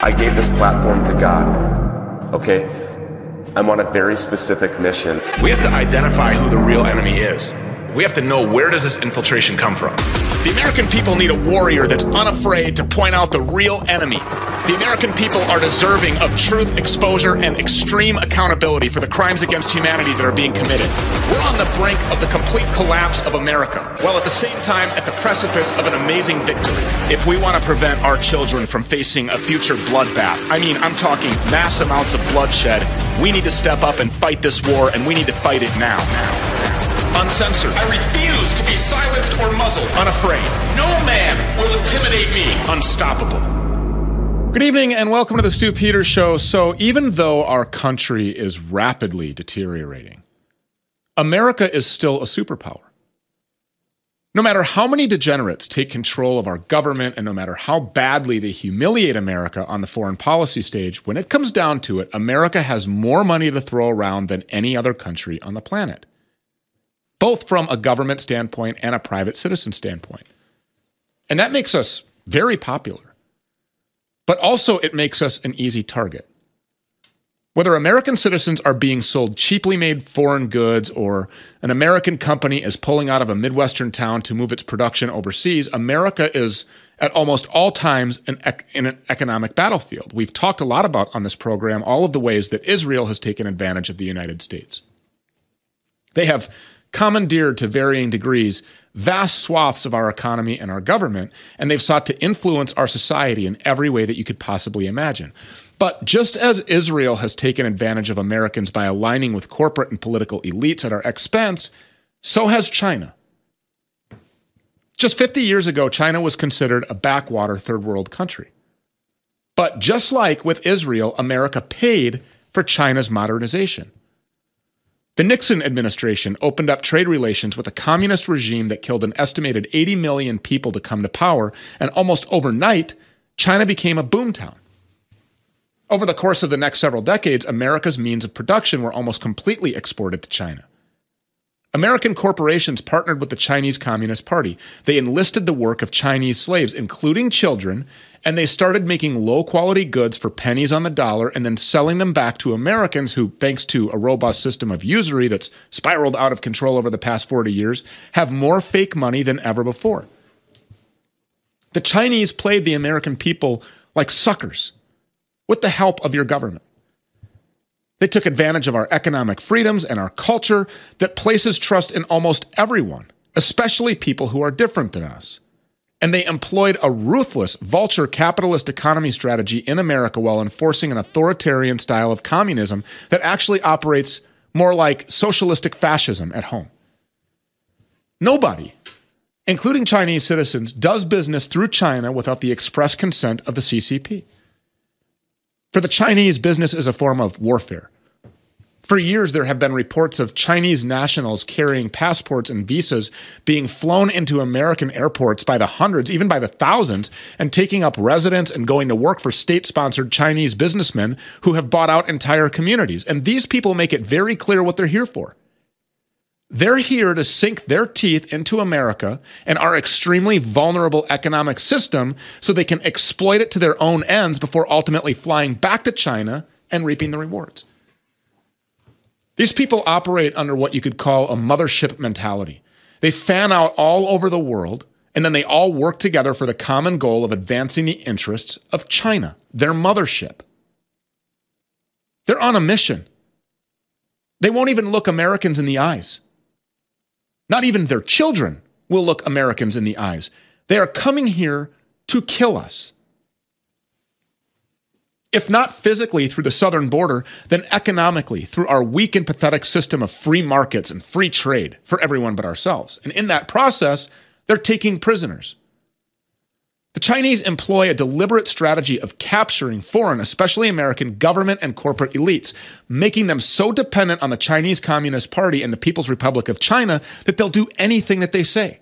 I gave this platform to God, okay? I'm on a very specific mission. We have to identify who the real enemy is. We have to know, where does this infiltration come from? The American people need a warrior that's unafraid to point out the real enemy. The American people are deserving of truth, exposure, and extreme accountability for the crimes against humanity that are being committed. We're on the brink of the complete collapse of America, while at the same time at the precipice of an amazing victory. If we want to prevent our children from facing a future bloodbath, I'm talking mass amounts of bloodshed, we need to step up and fight this war, and we need to fight it now. Uncensored. I refuse to be silenced or muzzled. Unafraid. No man will intimidate me. Unstoppable. Good evening and welcome to the Stu Peters Show. So even though our country is rapidly deteriorating, America is still a superpower. No matter how many degenerates take control of our government and no matter how badly they humiliate America on the foreign policy stage, when it comes down to it, America has more money to throw around than any other country on the planet, both from a government standpoint and a private citizen standpoint. And that makes us very popular. But also it makes us an easy target. Whether American citizens are being sold cheaply made foreign goods or an American company is pulling out of a Midwestern town to move its production overseas, America is at almost all times in an economic battlefield. We've talked a lot about on this program all of the ways that Israel has taken advantage of the United States. They have commandeered to varying degrees vast swaths of our economy and our government, and they've sought to influence our society in every way that you could possibly imagine. But just as Israel has taken advantage of Americans by aligning with corporate and political elites at our expense, so has China. Just 50 years ago, China was considered a backwater third world country. But just like with Israel, America paid for China's modernization. The Nixon administration opened up trade relations with a communist regime that killed an estimated 80 million people to come to power, and almost overnight, China became a boomtown. Over the course of the next several decades, America's means of production were almost completely exported to China. American corporations partnered with the Chinese Communist Party. They enlisted the work of Chinese slaves, including children, and they started making low-quality goods for pennies on the dollar and then selling them back to Americans who, thanks to a robust system of usury that's spiraled out of control over the past 40 years, have more fake money than ever before. The Chinese played the American people like suckers with the help of your government. They took advantage of our economic freedoms and our culture that places trust in almost everyone, especially people who are different than us. And they employed a ruthless vulture capitalist economy strategy in America while enforcing an authoritarian style of communism that actually operates more like socialistic fascism at home. Nobody, including Chinese citizens, does business through China without the express consent of the CCP. For the Chinese, business is a form of warfare. For years, there have been reports of Chinese nationals carrying passports and visas being flown into American airports by the hundreds, even by the thousands, and taking up residence and going to work for state-sponsored Chinese businessmen who have bought out entire communities. And these people make it very clear what they're here for. They're here to sink their teeth into America and our extremely vulnerable economic system so they can exploit it to their own ends before ultimately flying back to China and reaping the rewards. These people operate under what you could call a mothership mentality. They fan out all over the world, and then they all work together for the common goal of advancing the interests of China, their mothership. They're on a mission. They won't even look Americans in the eyes. Not even their children will look Americans in the eyes. They are coming here to kill us. If not physically through the southern border, then economically through our weak and pathetic system of free markets and free trade for everyone but ourselves. And in that process, they're taking prisoners. The Chinese employ a deliberate strategy of capturing foreign, especially American, government and corporate elites, making them so dependent on the Chinese Communist Party and the People's Republic of China that they'll do anything that they say.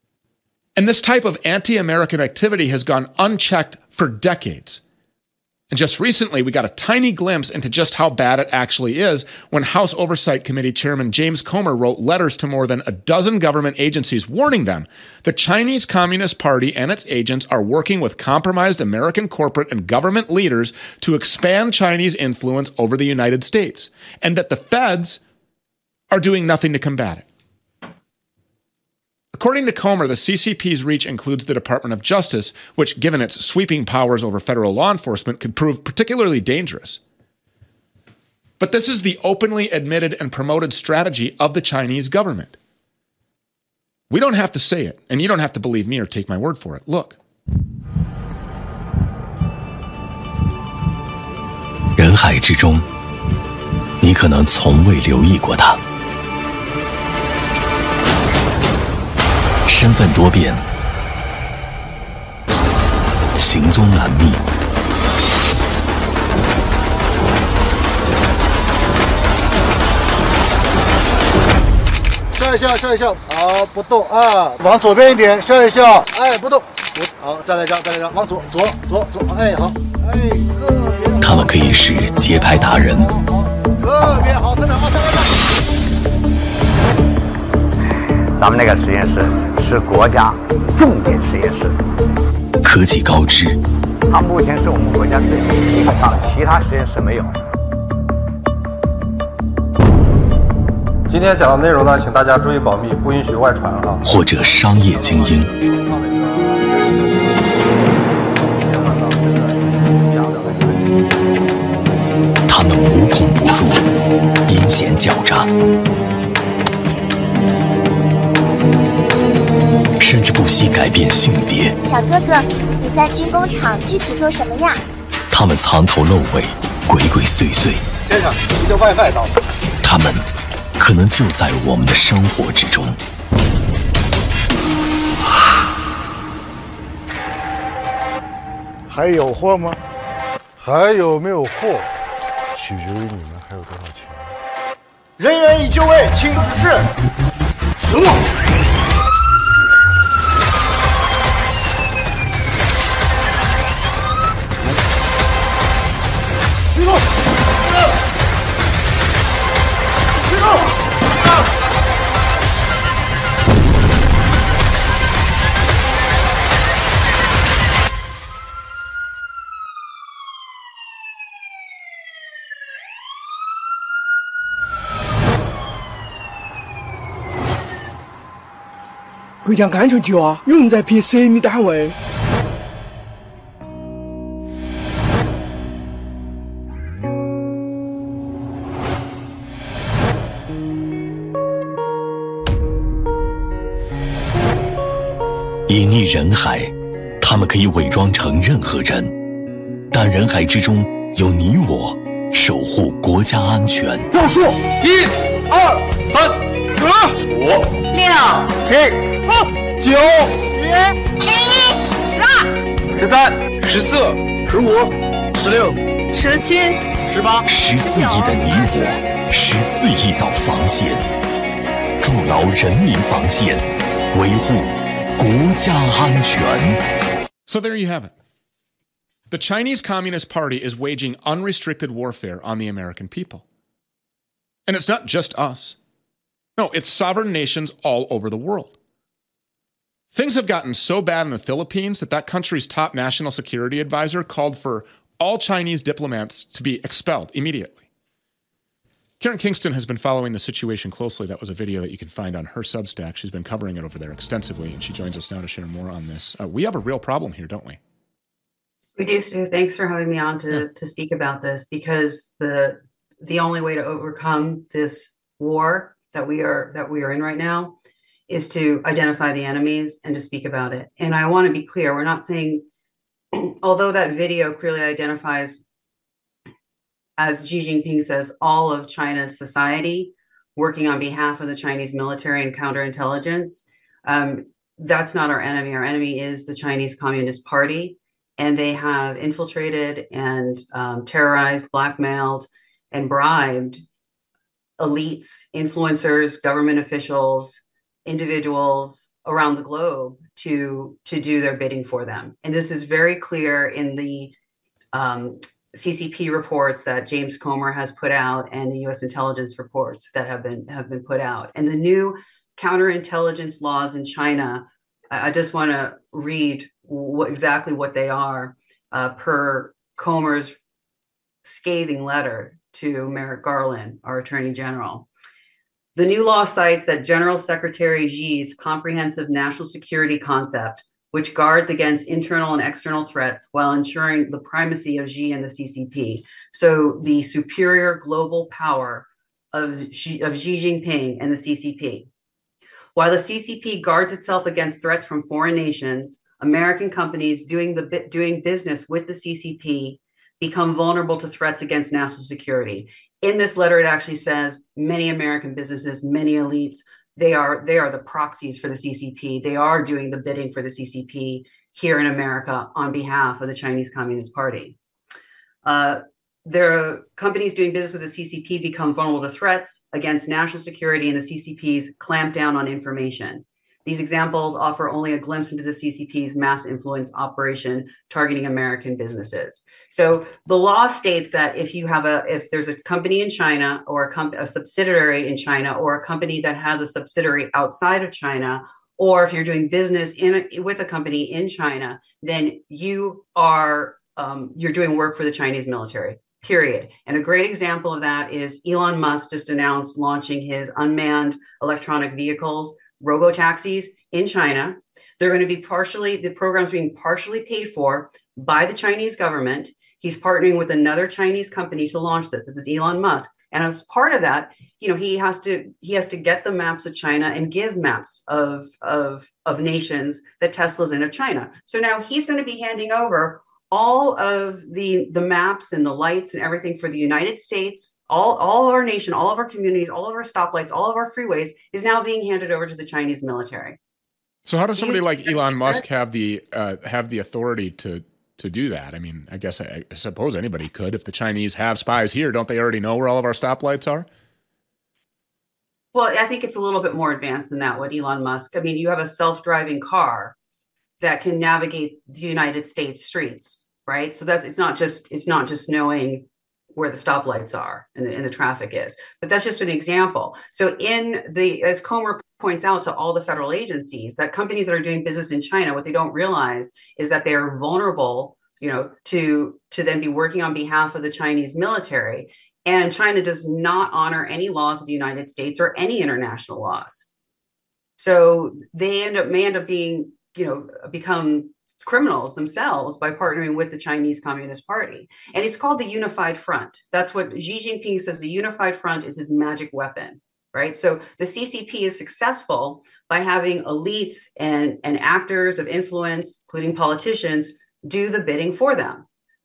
And this type of anti-American activity has gone unchecked for decades. And just recently, we got a tiny glimpse into just how bad it actually is when House Oversight Committee Chairman James Comer wrote letters to more than a dozen government agencies warning them the Chinese Communist Party and its agents are working with compromised American corporate and government leaders to expand Chinese influence over the United States, and that the feds are doing nothing to combat it. According to Comer, the CCP's reach includes the Department of Justice, which, given its sweeping powers over federal law enforcement, could prove particularly dangerous. But this is the openly admitted and promoted strategy of the Chinese government. We don't have to say it, and you don't have to believe me or take my word for it. Look. 人海之中，你可能从未留意过他。身份多变，行踪难觅， 笑一笑，笑一笑，好，不动啊，往左边一点，笑一笑，哎，不动，好，再来一张，再来一张，往左，哎，好，哎，特别好， 他们可以是街拍达人， 特别好，特别好，再来一张。 咱们那个实验室是国家重点实验室， 科技高知， 它目前是我们国家最基本上其他实验室没有。 今天讲的内容呢，请大家注意保密，不允许外传啊。 或者商业精英，他们无孔不入，阴险狡诈。甚至不惜改变性别。 小哥哥，你在军工厂具体做什么呀？ 他们藏头露尾，鬼鬼祟祟。 先生，您的外卖到了。 他们可能就在我们的生活之中。 还有货吗？还有没有货，取决于你们还有多少钱。人员已就位，请指示。什么？别动！别动！ 国家安全局啊，有人在骗神秘单位。 隐匿人海，他们可以伪装成任何人，但人海之中有你我，守护国家安全。 报数：1、2、3、4、5、 6、 7、8、9、 10、11、12、 13、14、15、16、 17、 18、 14亿的你我，14亿道防线，筑牢人民防线，维护国家安全。 So there you have it. The Chinese Communist Party is waging unrestricted warfare on the American people. And it's not just us. No, it's sovereign nations all over the world. Things have gotten so bad in the Philippines that country's top national security advisor called for all Chinese diplomats to be expelled immediately. Karen Kingston has been following the situation closely. That was a video that you can find on her Substack. She's been covering it over there extensively, and she joins us now to share more on this. We have a real problem here, don't we? We do, Stu. Thanks for having me on to speak about this, because the only way to overcome this war that we are in right now is to identify the enemies and to speak about it. And I want to be clear, we're not saying, although that video clearly identifies, as Xi Jinping says, all of China's society working on behalf of the Chinese military and counterintelligence, that's not our enemy. Our enemy is the Chinese Communist Party, and they have infiltrated and terrorized, blackmailed, and bribed elites, influencers, government officials, individuals around the globe to do their bidding for them. And this is very clear in the CCP reports that James Comer has put out and the U.S. intelligence reports that have been put out. And the new counterintelligence laws in China, I just want to read exactly what they are per Comer's scathing letter to Merrick Garland, our Attorney General. The new law cites that General Secretary Xi's comprehensive national security concept, which guards against internal and external threats while ensuring the primacy of Xi and the CCP. So the superior global power of Xi Jinping and the CCP. While the CCP guards itself against threats from foreign nations, American companies doing business with the CCP become vulnerable to threats against national security. In this letter, it actually says many American businesses, many elites, they are the proxies for the CCP. They are doing the bidding for the CCP here in America on behalf of the Chinese Communist Party. Their companies doing business with the CCP become vulnerable to threats against national security, and the CCP's clamp down on information. These examples offer only a glimpse into the CCP's mass influence operation targeting American businesses. So the law states that if there's a company in China or a subsidiary in China or a company that has a subsidiary outside of China, or if you're doing business with a company in China, then you are you're doing work for the Chinese military. Period. And a great example of that is Elon Musk just announced launching his unmanned electronic vehicles, robo-taxis in China. They're going to be the program's being partially paid for by the Chinese government. He's partnering with another Chinese company to launch this. This is Elon Musk. And as part of that, he has to get the maps of China and give maps of nations that Tesla's in of China. So now he's going to be handing over all of the maps and the lights and everything for the United States, all of our nation, all of our communities, all of our stoplights, all of our freeways is now being handed over to the Chinese military. So how does somebody like Elon Musk have the authority to do that? I mean, I guess I suppose anybody could. If the Chinese have spies here, don't they already know where all of our stoplights are? Well, I think it's a little bit more advanced than that. What Elon Musk, I mean, you have a self-driving car that can navigate the United States streets, right? So it's not just knowing where the stoplights are and the traffic is, but that's just an example. So as Comer points out to all the federal agencies, that companies that are doing business in China, what they don't realize is that they are vulnerable, to then be working on behalf of the Chinese military. And China does not honor any laws of the United States or any international laws. So they may end up being become criminals themselves by partnering with the Chinese Communist Party. And it's called the Unified Front. That's what Xi Jinping says. The Unified Front is his magic weapon, right? So the CCP is successful by having elites and actors of influence, including politicians, do the bidding for them.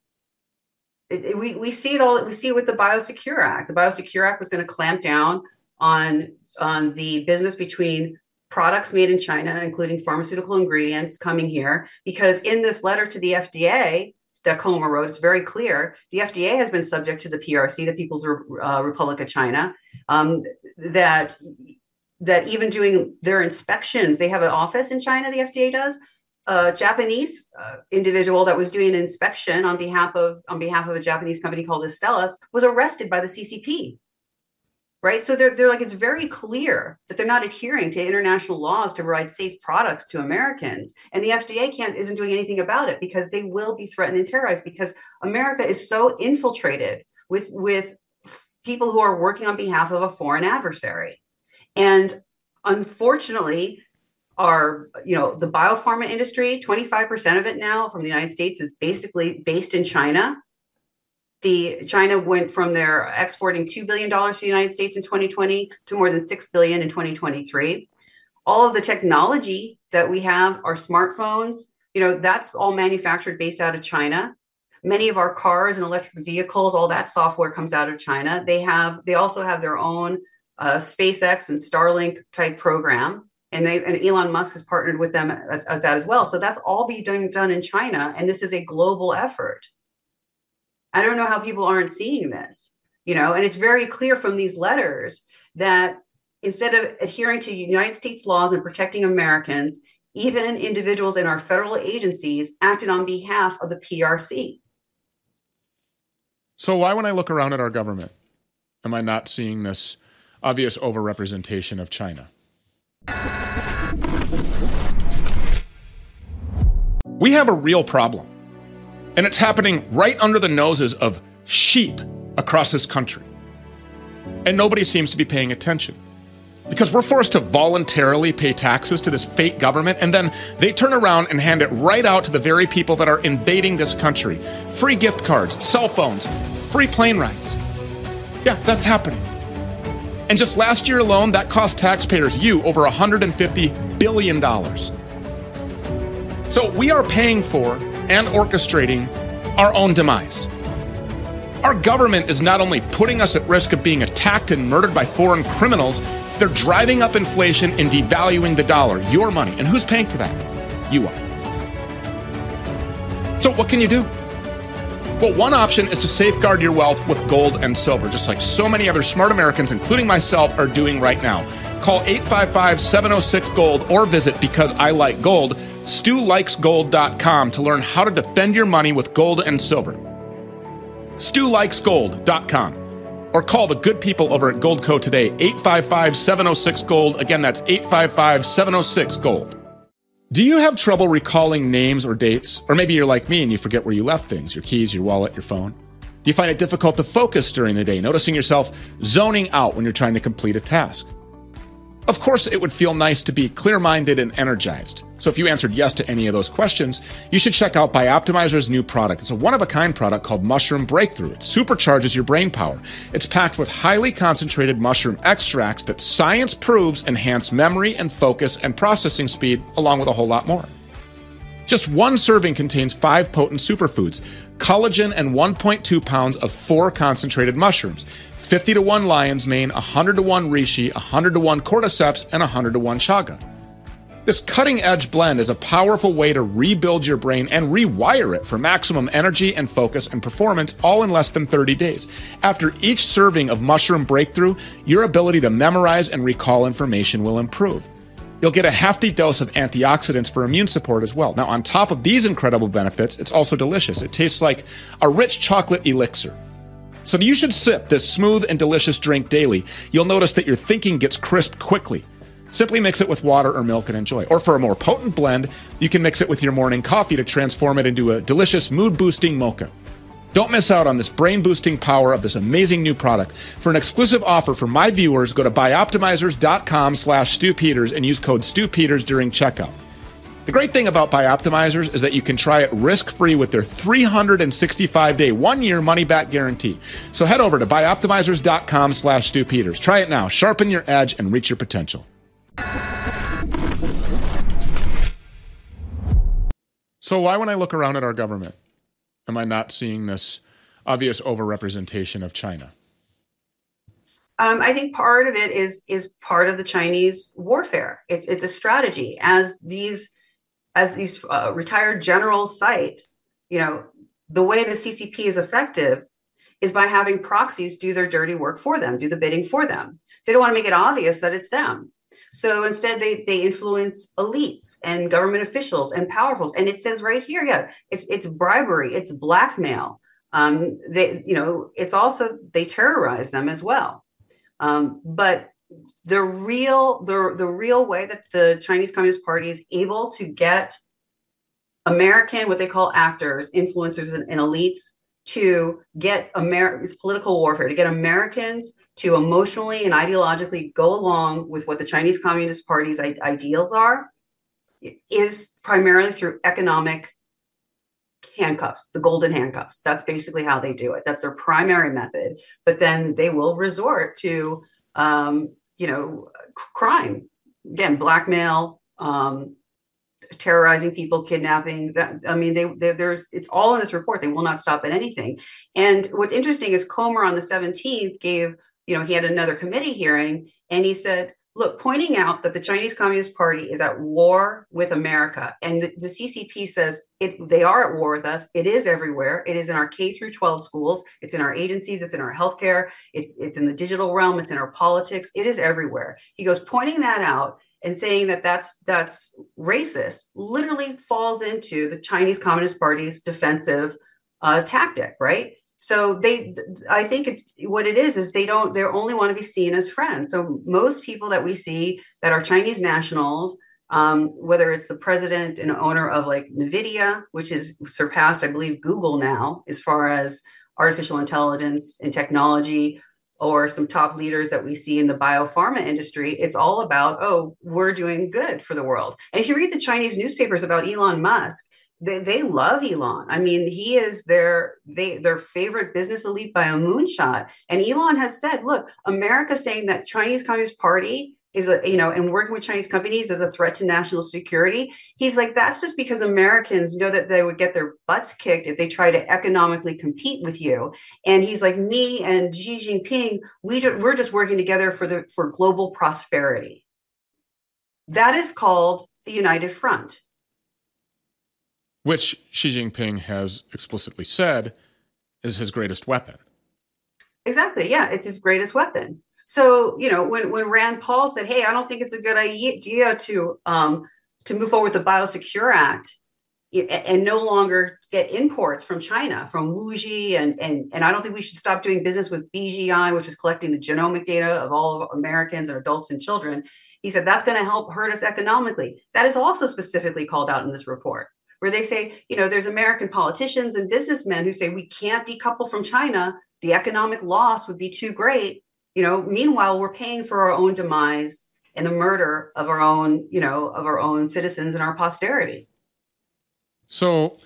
We see it all. We see it with the Biosecure Act. The Biosecure Act was going to clamp down on the business between products made in China, including pharmaceutical ingredients coming here, because in this letter to the FDA that Comer wrote, it's very clear the FDA has been subject to the PRC, the People's Republic of China, that even doing their inspections, they have an office in China, the FDA does. A Japanese individual that was doing an inspection on behalf of a Japanese company called Astellas was arrested by the CCP. Right. So they're like, it's very clear that they're not adhering to international laws to provide safe products to Americans. And the FDA isn't doing anything about it because they will be threatened and terrorized because America is so infiltrated with people who are working on behalf of a foreign adversary. And unfortunately, the biopharma industry, 25% of it now from the United States is basically based in China. China went from their exporting $2 billion to the United States in 2020 to more than $6 billion in 2023. All of the technology that we have, our smartphones, that's all manufactured based out of China. Many of our cars and electric vehicles, all that software comes out of China. They also have their own SpaceX and Starlink type program. And Elon Musk has partnered with them at that as well. So that's all being done in China. And this is a global effort. I don't know how people aren't seeing this, and it's very clear from these letters that instead of adhering to United States laws and protecting Americans, even individuals in our federal agencies acted on behalf of the PRC. So why, when I look around at our government, am I not seeing this obvious overrepresentation of China? We have a real problem, and it's happening right under the noses of sheep across this country. And nobody seems to be paying attention, because we're forced to voluntarily pay taxes to this fake government, and then they turn around and hand it right out to the very people that are invading this country. Free gift cards, cell phones, free plane rides. Yeah, that's happening. And just last year alone, that cost taxpayers, over $150 billion. So we are paying for and orchestrating our own demise. Our government is not only putting us at risk of being attacked and murdered by foreign criminals, they're driving up inflation and devaluing the dollar, your money. And who's paying for that? You are. So what can you do? Well, one option is to safeguard your wealth with gold and silver, just like so many other smart Americans, including myself, are doing right now. Call 855-706-GOLD or visit BecauseILikeGold, StuLikesGold.com to learn how to defend your money with gold and silver. StuLikesGold.com. Or call the good people over at Goldco today, 855-706-GOLD. Again, that's 855-706-GOLD. Do you have trouble recalling names or dates? Or maybe you're like me and you forget where you left things, your keys, your wallet, your phone. Do you find it difficult to focus during the day, noticing yourself zoning out when you're trying to complete a task? Of course, it would feel nice to be clear-minded and energized. So if you answered yes to any of those questions, you should check out Bioptimizer's new product. It's a one-of-a-kind product called Mushroom Breakthrough. It supercharges your brain power. It's packed with highly concentrated mushroom extracts that science proves enhance memory and focus and processing speed, along with a whole lot more. Just one serving contains 5 potent superfoods, collagen, and 1.2 pounds of 4 concentrated mushrooms. 50 to 1 lion's mane, 100 to 1 reishi, 100 to 1 cordyceps, and 100 to 1 chaga. This cutting-edge blend is a powerful way to rebuild your brain and rewire it for maximum energy and focus and performance, all in less than 30 days. After each serving of Mushroom Breakthrough, your ability to memorize and recall information will improve. You'll get a hefty dose of antioxidants for immune support as well. Now, on top of these incredible benefits, it's also delicious. It tastes like a rich chocolate elixir. So you should sip this smooth and delicious drink daily. You'll notice that your thinking gets crisp quickly. Simply mix it with water or milk and enjoy. Or for a more potent blend, you can mix it with your morning coffee to transform it into a delicious mood-boosting mocha. Don't miss out on this brain-boosting power of this amazing new product. For an exclusive offer for my viewers, go to bioptimizers.com/StuPeters and use code StuPeters during checkout. The great thing about Bioptimizers is that you can try it risk-free with their 365-day, 1-year money-back guarantee. So head over to bioptimizers.com/StuPeters. Try it now. Sharpen your edge and reach your potential. So why, when I look around at our government, am I not seeing this obvious overrepresentation of China? I think part of it is part of the Chinese warfare. It's a strategy. As these retired generals cite, the way the CCP is effective is by having proxies do their dirty work for them, do the bidding for them. They don't want to make it obvious that it's them. So instead, they influence elites and government officials and powerfuls. And it says right here, it's bribery, it's blackmail. It's also, they terrorize them as well. But the real way that the Chinese Communist Party is able to get American, what they call actors, influencers, and elites to get it's political warfare, to get Americans to emotionally and ideologically go along with what the Chinese Communist Party's ideals are, is primarily through economic handcuffs, the golden handcuffs. That's basically how they do it. That's their primary method. But then they will resort to, crime. Again, blackmail, terrorizing people, kidnapping. It's all in this report. They will not stop at anything. And what's interesting is Comer on the 17th gave, he had another committee hearing, and he said, look, pointing out that the Chinese Communist Party is at war with America, and the CCP says they are at war with us. It is everywhere. It is in our K through 12 schools. It's in our agencies. It's in our healthcare. It's in the digital realm. It's in our politics. It is everywhere. He goes, pointing that out and saying that that's racist literally falls into the Chinese Communist Party's defensive tactic, right? So I think it's what it is they only want to be seen as friends. So most people that we see that are Chinese nationals, whether it's the president and owner of like NVIDIA, which is surpassed, I believe, Google now, as far as artificial intelligence and technology, or some top leaders that we see in the biopharma industry, it's all about, oh, we're doing good for the world. And if you read the Chinese newspapers about Elon Musk, they love Elon. I mean, he is their favorite business elite by a moonshot. And Elon has said, look, America saying that Chinese Communist Party is and working with Chinese companies is a threat to national security. He's like, that's just because Americans know that they would get their butts kicked if they try to economically compete with you. And he's like, me and Xi Jinping, we're just working together for global prosperity. That is called the United Front. Which Xi Jinping has explicitly said is his greatest weapon. Exactly. Yeah, it's his greatest weapon. So, when Rand Paul said, hey, I don't think it's a good idea to move forward with the Biosecure Act and no longer get imports from China, from WuXi, and I don't think we should stop doing business with BGI, which is collecting the genomic data of all of Americans and adults and children. He said that's going to help hurt us economically. That is also specifically called out in this report, where they say, there's American politicians and businessmen who say we can't decouple from China. The economic loss would be too great. Meanwhile, we're paying for our own demise and the murder of our own citizens and our posterity. So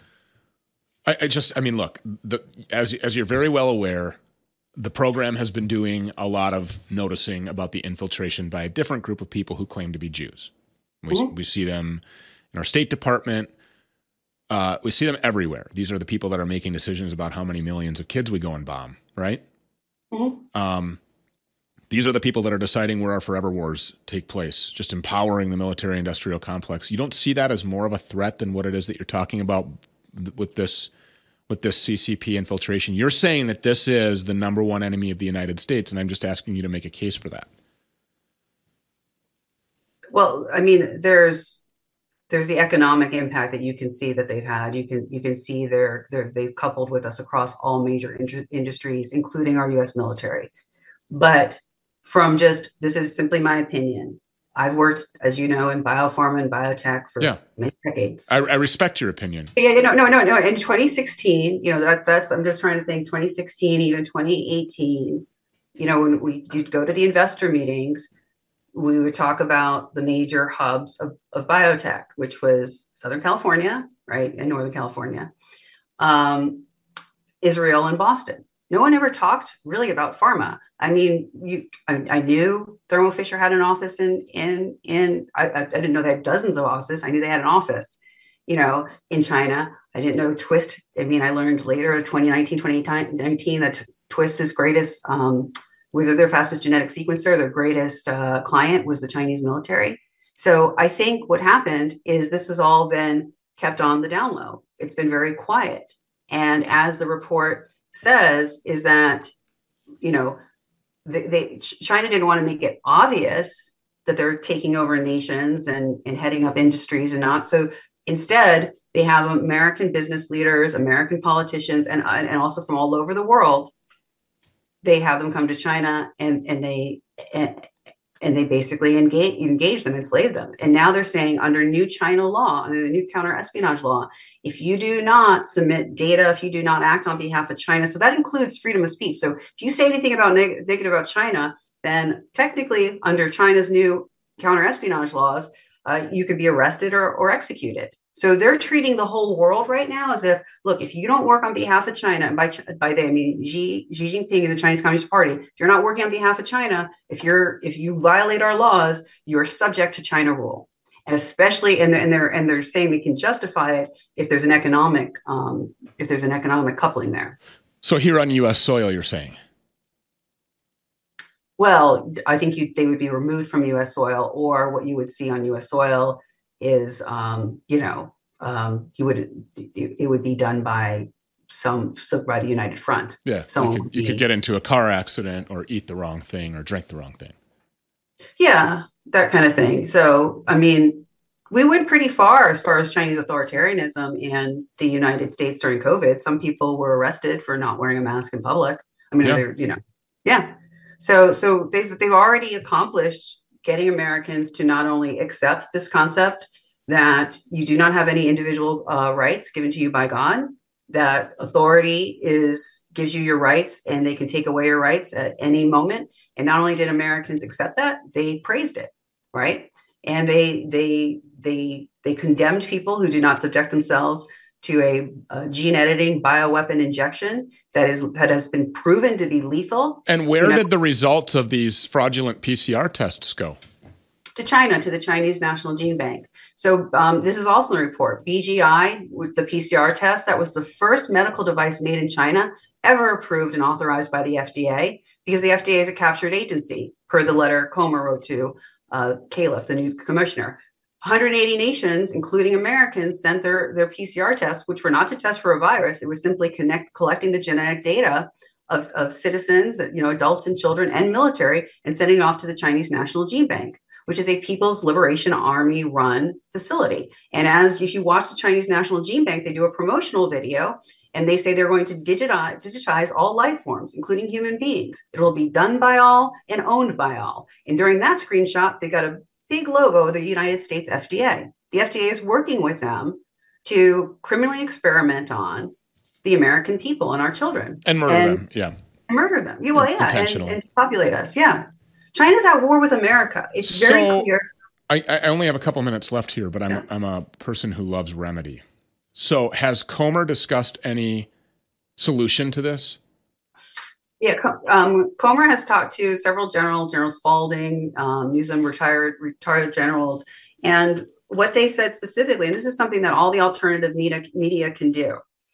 look, as you're very well aware, the program has been doing a lot of noticing about the infiltration by a different group of people who claim to be Jews. We see them in our State Department. We see them everywhere. These are the people that are making decisions about how many millions of kids we go and bomb, right? Mm-hmm. These are the people that are deciding where our forever wars take place, just empowering the military-industrial complex. You don't see that as more of a threat than what it is that you're talking about with this CCP infiltration. You're saying that this is the number one enemy of the United States, and I'm just asking you to make a case for that. Well, I mean, there's the economic impact that you can see that they've had. You can see they've coupled with us across all major industries, including our U.S. military. But this is simply my opinion. I've worked, as you know, in biopharma and biotech for many decades. I respect your opinion. Yeah, no. In 2016, that's I'm just trying to think. 2016, even 2018. When you'd go to the investor meetings, we would talk about the major hubs of biotech, which was Southern California, right, and Northern California, Israel, and Boston. No one ever talked really about pharma. I mean, I knew Thermo Fisher had an office in I didn't know they had dozens of offices. I knew they had an office, in China. I didn't know Twist. I mean, I learned later in 2019 that Twist's greatest, was their fastest genetic sequencer, their greatest client was the Chinese military. So I think what happened is this has all been kept on the down low. It's been very quiet. And as the report says, is that, China didn't want to make it obvious that they're taking over nations and heading up industries and not. So instead, they have American business leaders, American politicians, and also from all over the world. They have them come to China and they basically engage them, enslave them. And now they're saying under new China law, under the new counter-espionage law, if you do not submit data, if you do not act on behalf of China, so that includes freedom of speech. So if you say anything about negative about China, then technically under China's new counter-espionage laws, you could be arrested or executed. So they're treating the whole world right now as if, look, if you don't work on behalf of China, and by they I mean Xi Jinping and the Chinese Communist Party, if you're not working on behalf of China, if you violate our laws, you are subject to China rule. And especially, and they're saying they can justify it if there's an economic coupling there. So here on U.S. soil, you're saying? Well, I think they would be removed from U.S. soil, or what you would see on U.S. soil is, it would be done by by the United Front. Yeah, you could get into a car accident or eat the wrong thing or drink the wrong thing. Yeah, that kind of thing. So, I mean, we went pretty far as Chinese authoritarianism in the United States during COVID. Some people were arrested for not wearing a mask in public. I mean, yeah. So they've already accomplished getting Americans to not only accept this concept that you do not have any individual rights given to you by God, that authority gives you your rights and they can take away your rights at any moment. And not only did Americans accept that, they praised it, right? And they condemned people who do not subject themselves to a gene editing bioweapon injection that has been proven to be lethal. And where did the results of these fraudulent PCR tests go? To China, to the Chinese National Gene Bank. So this is also a report. BGI, with the PCR test, that was the first medical device made in China ever approved and authorized by the FDA, because the FDA is a captured agency, per the letter Comer wrote to Califf, the new commissioner. 180 nations, including Americans, sent their PCR tests, which were not to test for a virus. It was simply collecting the genetic data of citizens, adults and children and military, and sending it off to the Chinese National Gene Bank, which is a People's Liberation Army run facility. And if you watch the Chinese National Gene Bank, they do a promotional video and they say they're going to digitize all life forms, including human beings. It will be done by all and owned by all. And during that screenshot, they got a big logo of the United States FDA. The FDA is working with them to criminally experiment on the American people and our children. And murder them, yeah. And murder them. And populate us, yeah. China's at war with America. It's very clear. I only have a couple minutes left here, but I'm a person who loves remedy. So has Comer discussed any solution to this? Yeah, Comer has talked to several generals, General Spalding, Newsom, retired generals, and what they said specifically, and this is something that all the alternative media can do.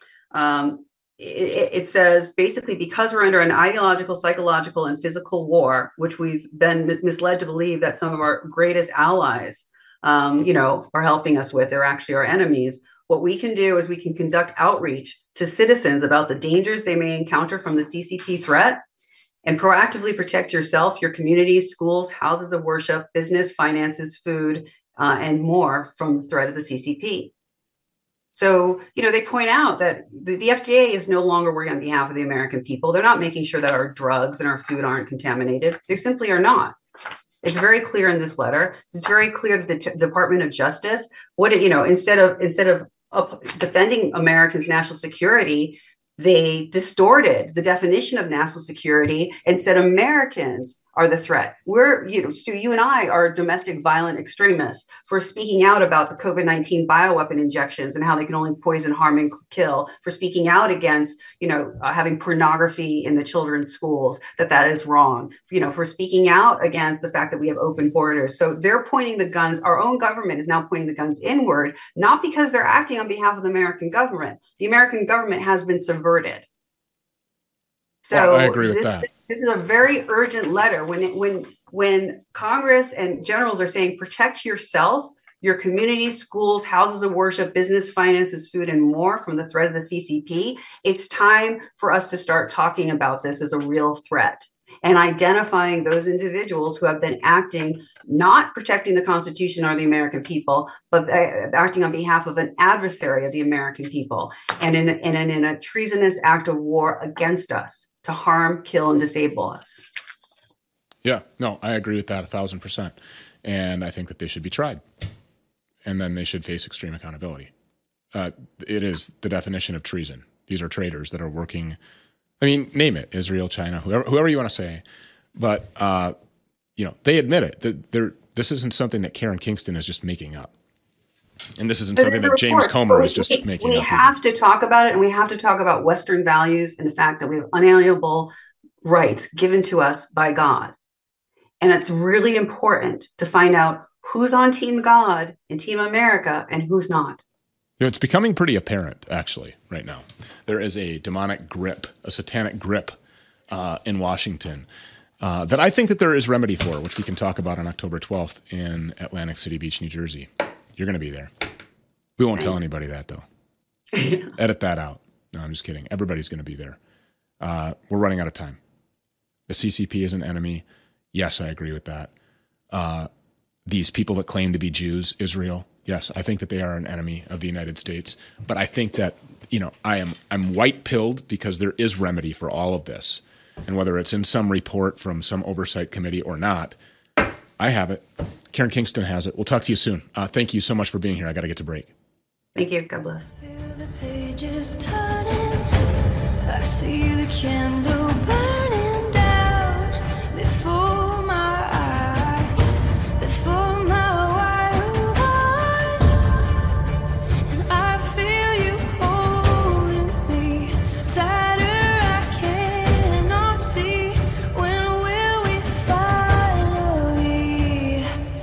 It says basically, because we're under an ideological, psychological, and physical war, which we've been misled to believe that some of our greatest allies, are helping us with, they're actually our enemies. What we can do is we can conduct outreach to citizens about the dangers they may encounter from the CCP threat and proactively protect yourself, your communities, schools, houses of worship, business, finances, food, and more from the threat of the CCP. So, they point out that the FDA is no longer working on behalf of the American people. They're not making sure that our drugs and our food aren't contaminated. They simply are not. It's very clear in this letter. It's very clear that the Department of Justice, instead of defending Americans' national security, they distorted the definition of national security and said Americans are the threat. Stu, you and I are domestic violent extremists for speaking out about the COVID-19 bioweapon injections and how they can only poison, harm, and kill, for speaking out against, having pornography in the children's schools, that is wrong, for speaking out against the fact that we have open borders. So they're pointing the guns. Our own government is now pointing the guns inward, not because they're acting on behalf of the American government. The American government has been subverted. So I agree with that. This is a very urgent letter. When Congress and generals are saying protect yourself, your community, schools, houses of worship, business, finances, food, and more from the threat of the CCP, it's time for us to start talking about this as a real threat and identifying those individuals who have been acting, not protecting the Constitution or the American people, but acting on behalf of an adversary of the American people and in a treasonous act of war against us, to harm, kill, and disable us. Yeah, no, I agree with that 1,000%. And I think that they should be tried. And then they should face extreme accountability. It is the definition of treason. These are traitors that are working, name it, Israel, China, whoever you want to say. But, they admit it. That this isn't something that Karen Kingston is just making up. And this isn't something that James Comer is just making up. We have to talk about it, and we have to talk about Western values and the fact that we have unalienable rights given to us by God. And it's really important to find out who's on Team God and Team America and who's not. It's becoming pretty apparent, actually, right now. There is a demonic grip, a satanic grip in Washington that I think that there is remedy for, which we can talk about on October 12th in Atlantic City Beach, New Jersey. You're going to be there. We won't tell anybody that, though. Edit that out. No, I'm just kidding. Everybody's going to be there. We're running out of time. The CCP is an enemy. Yes, I agree with that. These people that claim to be Jews, Israel, Yes, I think that they are an enemy of the United States. But I think that, I'm white-pilled because there is remedy for all of this. And whether it's in some report from some oversight committee or not, I have it. Karen Kingston has it. We'll talk to you soon. Thank you so much for being here. I got to get to break. Thank you. God bless. Feel the pages turning. I see the candle burning down before my eyes, before my wild eyes, and I feel you holding me tighter. I cannot see. When will we finally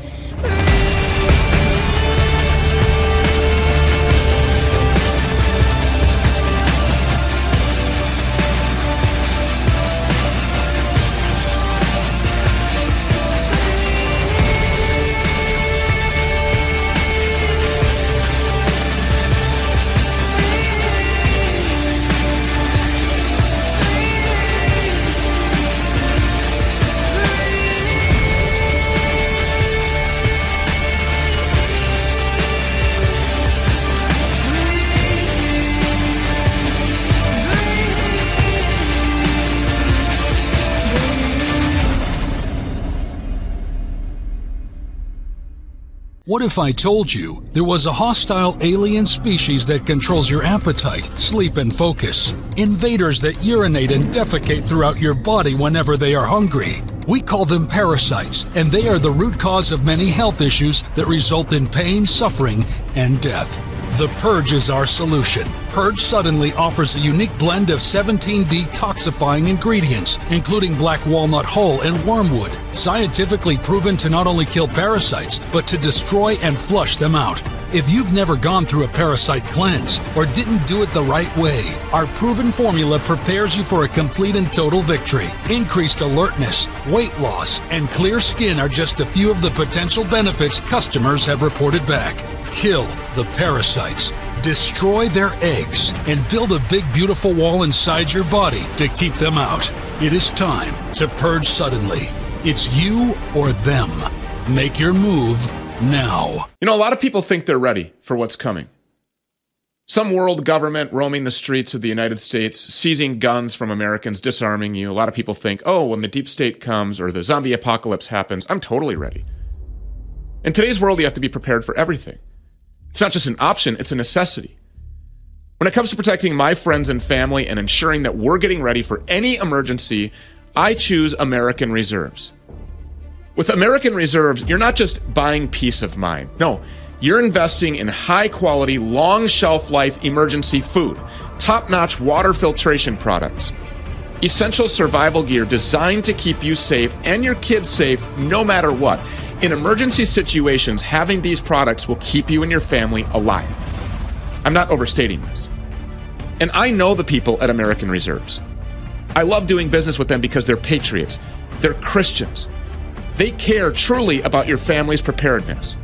What if I told you there was a hostile alien species that controls your appetite, sleep, and focus? Invaders that urinate and defecate throughout your body whenever they are hungry. We call them parasites, and they are the root cause of many health issues that result in pain, suffering, and death. The Purge is our solution. Purge Suddenly offers a unique blend of 17 detoxifying ingredients, including black walnut hull and wormwood, scientifically proven to not only kill parasites, but to destroy and flush them out. If you've never gone through a parasite cleanse or didn't do it the right way, our proven formula prepares you for a complete and total victory. Increased alertness, weight loss, and clear skin are just a few of the potential benefits customers have reported back. Kill the parasites, destroy their eggs, and build a big, beautiful wall inside your body to keep them out. It is time to purge suddenly. It's you or them. Make your move now. A lot of people think they're ready for what's coming. Some world government roaming the streets of the United States, seizing guns from Americans, disarming you. A lot of people think, when the deep state comes or the zombie apocalypse happens, I'm totally ready. In today's world, you have to be prepared for everything. It's not just an option, it's a necessity. When it comes to protecting my friends and family and ensuring that we're getting ready for any emergency, I choose American Reserves. With American Reserves, you're not just buying peace of mind. No, you're investing in high-quality, long shelf-life emergency food, top-notch water filtration products, essential survival gear designed to keep you safe and your kids safe no matter what. In emergency situations, having these products will keep you and your family alive. I'm not overstating this. And I know the people at American Reserves. I love doing business with them because they're patriots. They're Christians. They care truly about your family's preparedness.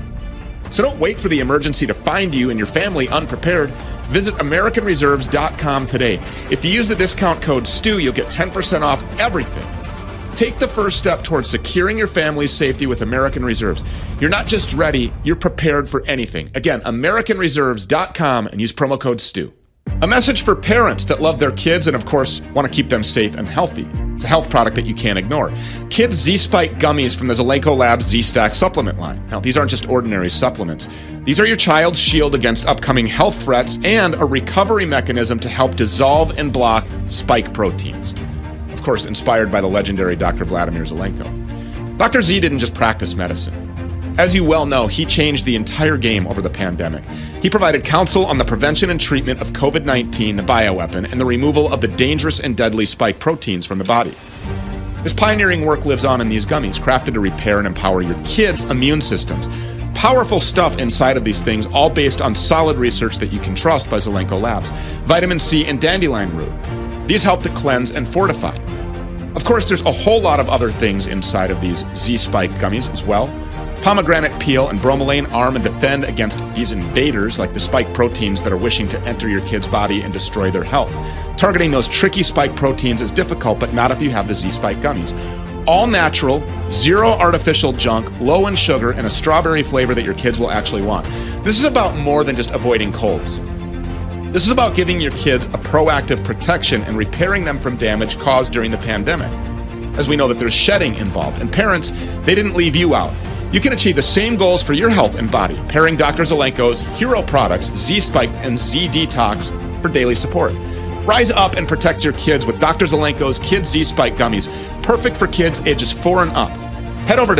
So don't wait for the emergency to find you and your family unprepared. Visit AmericanReserves.com today. If you use the discount code STU, you'll get 10% off everything. Take the first step towards securing your family's safety with American Reserves. You're not just ready, you're prepared for anything. Again, AmericanReserves.com and use promo code STU. A message for parents that love their kids and, of course, want to keep them safe and healthy. It's a health product that you can't ignore. Kids Z-Spike gummies from the Zelenko Labs Z-Stack supplement line. Now, these aren't just ordinary supplements. These are your child's shield against upcoming health threats and a recovery mechanism to help dissolve and block spike proteins. Of course, inspired by the legendary Dr. Vladimir Zelenko. Dr. Z didn't just practice medicine. As you well know, he changed the entire game over the pandemic. He provided counsel on the prevention and treatment of COVID-19, the bioweapon, and the removal of the dangerous and deadly spike proteins from the body. This pioneering work lives on in these gummies, crafted to repair and empower your kids' immune systems. Powerful stuff inside of these things, all based on solid research that you can trust by Zelenko Labs. Vitamin C and dandelion root. These help to cleanse and fortify. Of course, there's a whole lot of other things inside of these Z-Spike gummies as well. Pomegranate peel and bromelain arm and defend against these invaders like the spike proteins that are wishing to enter your kid's body and destroy their health. Targeting those tricky spike proteins is difficult, but not if you have the Z-Spike gummies. All natural, zero artificial junk, low in sugar, and a strawberry flavor that your kids will actually want. This is about more than just avoiding colds. This is about giving your kids a proactive protection and repairing them from damage caused during the pandemic. As we know that there's shedding involved, and parents, they didn't leave you out. You can achieve the same goals for your health and body, pairing Dr. Zelenko's hero products, Z-Spike and Z-Detox, for daily support. Rise up and protect your kids with Dr. Zelenko's Kids Z-Spike gummies, perfect for kids ages 4 and up. Head over to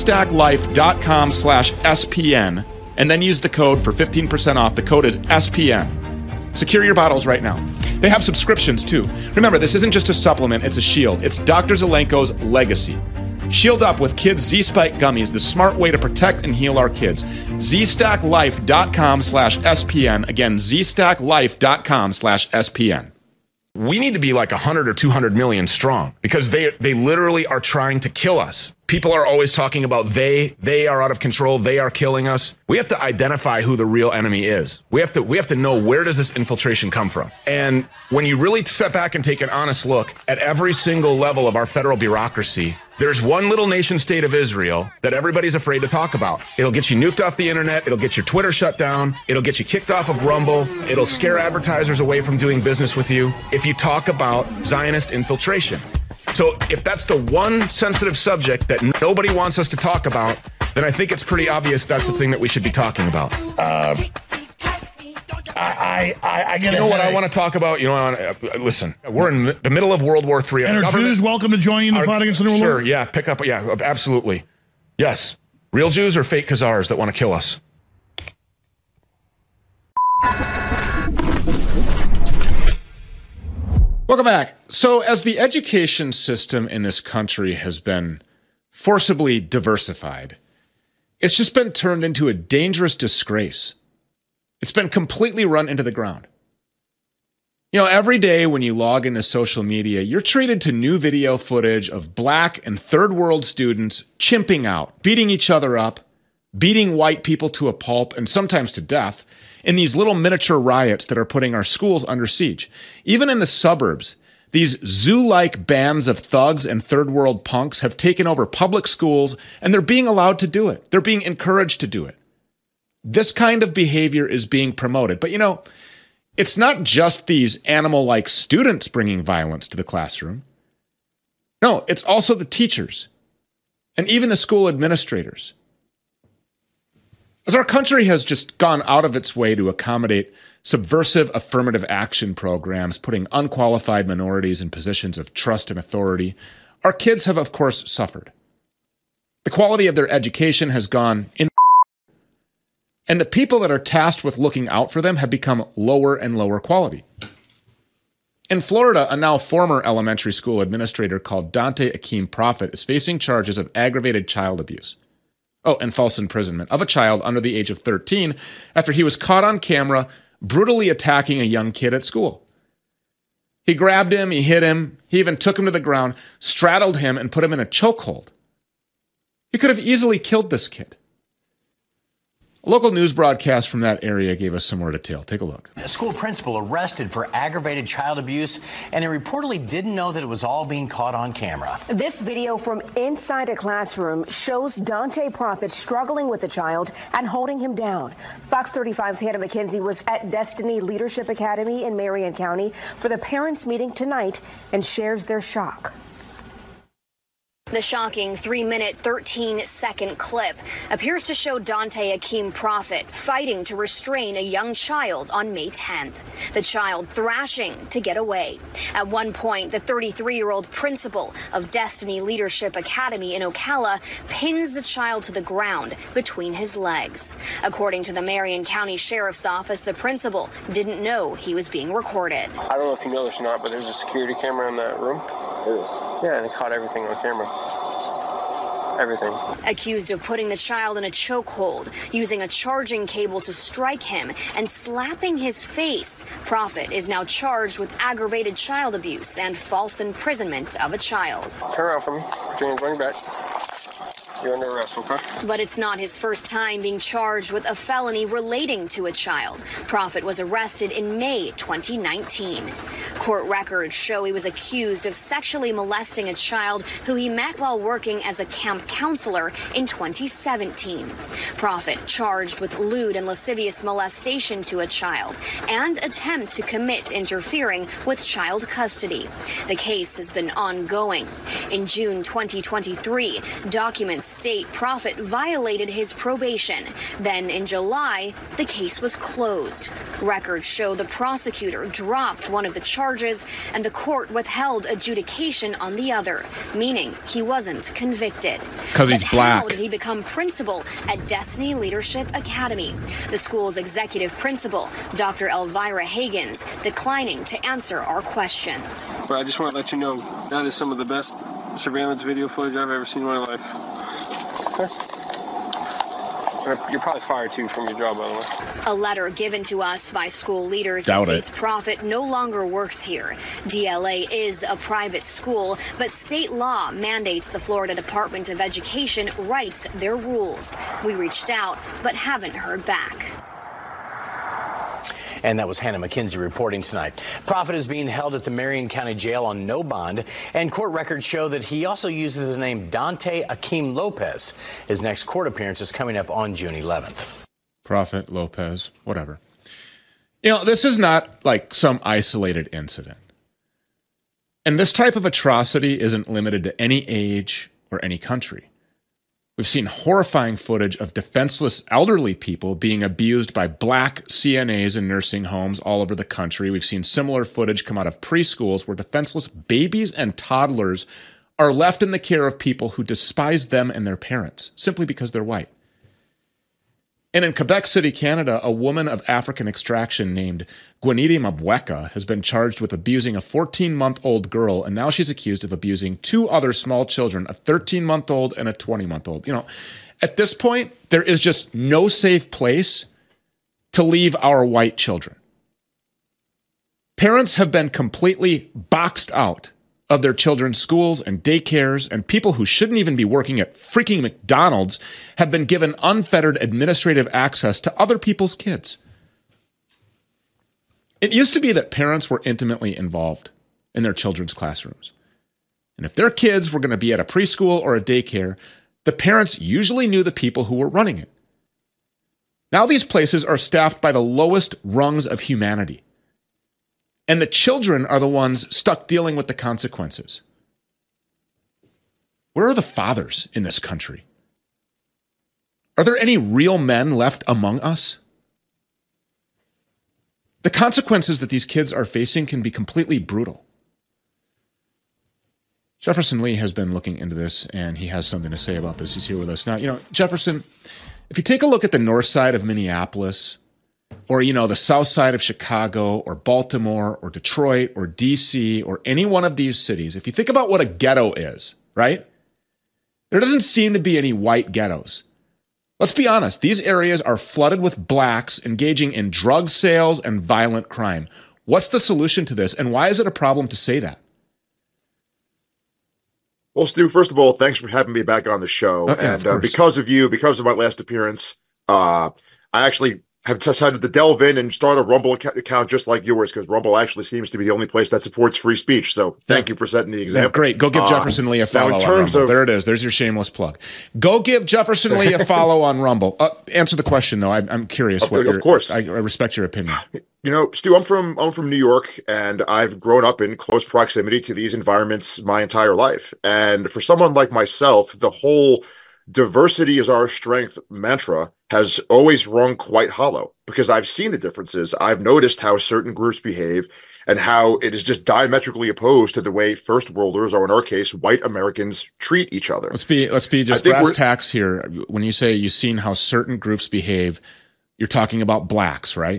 zstacklife.com/SPN and then use the code for 15% off. The code is SPN. Secure your bottles right now. They have subscriptions too. Remember, this isn't just a supplement, it's a shield. It's Dr. Zelenko's legacy. Shield up with Kids Z-Spike gummies, the smart way to protect and heal our kids. zstacklife.com/SPN. Again, zstacklife.com/SPN. We need to be like 100 or 200 million strong because they literally are trying to kill us. People are always talking about they are out of control. They are killing us. We have to identify who the real enemy is. We have to know, where does this infiltration come from? And when you really step back and take an honest look at every single level of our federal bureaucracy, there's one little nation state of Israel that everybody's afraid to talk about. It'll get you nuked off the internet. It'll get your Twitter shut down. It'll get you kicked off of Rumble. It'll scare advertisers away from doing business with you if you talk about Zionist infiltration. So if that's the one sensitive subject that nobody wants us to talk about, then I think it's pretty obvious that's the thing that we should be talking about. I get you know what I want to talk about? You know, listen, we're in the middle of World War III. And are Jews welcome to join you in the fight against the New World Order? Sure, yeah, pick up, yeah, absolutely. Yes. Real Jews or fake Khazars that want to kill us? Welcome back. So as the education system in this country has been forcibly diversified, it's just been turned into a dangerous disgrace. It's been completely run into the ground. You know, every day when you log into social media, you're treated to new video footage of black and third world students chimping out, beating each other up, beating white people to a pulp and sometimes to death in these little miniature riots that are putting our schools under siege. Even in the suburbs, these zoo-like bands of thugs and third world punks have taken over public schools, and they're being allowed to do it. They're being encouraged to do it. This kind of behavior is being promoted. But you know, it's not just these animal-like students bringing violence to the classroom. No, it's also the teachers and even the school administrators. As our country has just gone out of its way to accommodate subversive affirmative action programs, putting unqualified minorities in positions of trust and authority, our kids have, of course, suffered. The quality of their education has gone in, and the people that are tasked with looking out for them have become lower and lower quality. In Florida, a now former elementary school administrator called Dante Akeem Prophet is facing charges of aggravated child abuse. Oh, and false imprisonment of a child under the age of 13 after he was caught on camera brutally attacking a young kid at school. He grabbed him, he hit him, he even took him to the ground, straddled him, and put him in a chokehold. He could have easily killed this kid. A local news broadcast from that area gave us some more detail. Take a look. A school principal arrested for aggravated child abuse, and he reportedly didn't know that it was all being caught on camera. This video from inside a classroom shows Dante Prophet struggling with the child and holding him down. Fox 35's Hannah McKenzie was at Destiny Leadership Academy in Marion County for the parents' meeting tonight and shares their shock. The shocking 3-minute, 13-second clip appears to show Dante Akeem Prophet fighting to restrain a young child on May 10th. The child thrashing to get away. At one point, the 33-year-old principal of Destiny Leadership Academy in Ocala pins the child to the ground between his legs. According to the Marion County Sheriff's Office, the principal didn't know he was being recorded. I don't know if you know this or not, but there's a security camera in that room. There is. Yeah, and it caught everything on camera. Everything. Accused of putting the child in a chokehold, using a charging cable to strike him, and slapping his face, Prophet is now charged with aggravated child abuse and false imprisonment of a child. Turn around for me. Bring it back. You're under arrest, okay? But it's not his first time being charged with a felony relating to a child. Prophet was arrested in May 2019. Court records show he was accused of sexually molesting a child who he met while working as a camp counselor in 2017. Prophet charged with lewd and lascivious molestation to a child and attempt to commit interfering with child custody. The case has been ongoing. In June 2023, documents state Prophet violated his probation. Then in July, the case was closed. Records show the prosecutor dropped one of the charges and the court withheld adjudication on the other, meaning he wasn't convicted. Because he's black. How did he become principal at Destiny Leadership Academy? The school's executive principal, Dr. Elvira Higgins, declining to answer our questions. But I just want to let you know that is some of the best surveillance video footage I've ever seen in my life. Okay. You're probably fired too from your job, by the way. A letter given to us by school leaders states Prophet no longer works here. DLA is a private school, but state law mandates the Florida Department of Education writes their rules. We reached out, but haven't heard back. And that was Hannah McKenzie reporting tonight. Prophet is being held at the Marion County Jail on no bond, and court records show that he also uses the name Dante Akeem Lopez. His next court appearance is coming up on June 11th. Prophet Lopez, whatever. You know, this is not like some isolated incident. And this type of atrocity isn't limited to any age or any country. We've seen horrifying footage of defenseless elderly people being abused by black CNAs in nursing homes all over the country. We've seen similar footage come out of preschools where defenseless babies and toddlers are left in the care of people who despise them and their parents simply because they're white. And in Quebec City, Canada, a woman of African extraction named Gwenidi Mabweka has been charged with abusing a 14-month-old girl, and now she's accused of abusing two other small children, a 13-month-old and a 20-month-old. You know, at this point, there is just no safe place to leave our white children. Parents have been completely boxed out of their children's schools and daycares, and people who shouldn't even be working at freaking McDonald's have been given unfettered administrative access to other people's kids. It used to be that parents were intimately involved in their children's classrooms. And if their kids were going to be at a preschool or a daycare, the parents usually knew the people who were running it. Now these places are staffed by the lowest rungs of humanity. And the children are the ones stuck dealing with the consequences. Where are the fathers in this country? Are there any real men left among us? The consequences that these kids are facing can be completely brutal. Jefferson Lee has been looking into this, and he has something to say about this. He's here with us now. You know, Jefferson, if you take a look at the north side of Minneapolis, or, you know, the south side of Chicago or Baltimore or Detroit or DC or any one of these cities, if you think about what a ghetto is, right? There doesn't seem to be any white ghettos. Let's be honest. These areas are flooded with blacks engaging in drug sales and violent crime. What's the solution to this, and why is it a problem to say that? Well, Stu, first of all, thanks for having me back on the show. And because of you, because of my last appearance, I actually have decided to delve in and start a Rumble account just like yours, because Rumble actually seems to be the only place that supports free speech. So thank you for setting the example. Yeah, great. Go give Jefferson Lee a follow on Rumble. There it is. There's your shameless plug. Go give Jefferson Lee a follow on Rumble. Answer the question, though. I'm curious. Of course. I respect your opinion. You know, Stu, I'm from New York, and I've grown up in close proximity to these environments my entire life. And for someone like myself, the whole diversity is our strength mantra has always rung quite hollow, because I've seen the differences. I've noticed how certain groups behave and how it is just diametrically opposed to the way first worlders, or in our case, white Americans, treat each other. Let's be just brass tacks here. When you say you've seen how certain groups behave, you're talking about blacks, right?